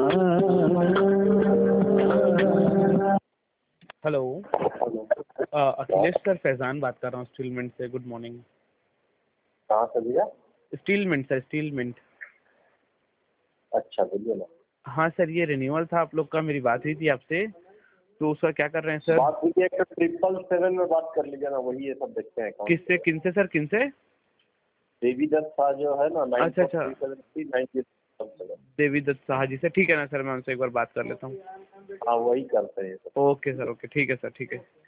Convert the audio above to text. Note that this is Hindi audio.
हेलो। अखिलेश सर, फैजान बात कर रहा हूँ स्टील मिंट से। Good morning. कहाँ से भैया? Steel Mint sir, Steel Mint. अच्छा, बोलिए ना। हाँ सर, ये रिन्यूअल था आप लोग का, मेरी बात हुई थी आपसे। तो सर क्या कर रहे हैं सर? बात हुई थी, एक 777 में बात कर लीजिए ना, वही ये सब देखते हैं। किससे, किनसे सर, किनसे? देवी दत्त शाह जो है ना, अच्छा अच्छा, 94373 देवी दत्त शाह जी से। ठीक है ना सर, मैं उनसे एक बार बात कर लेता हूँ। हाँ, वही करते हैं। ओके सर, ओके, ठीक है सर, ठीक है।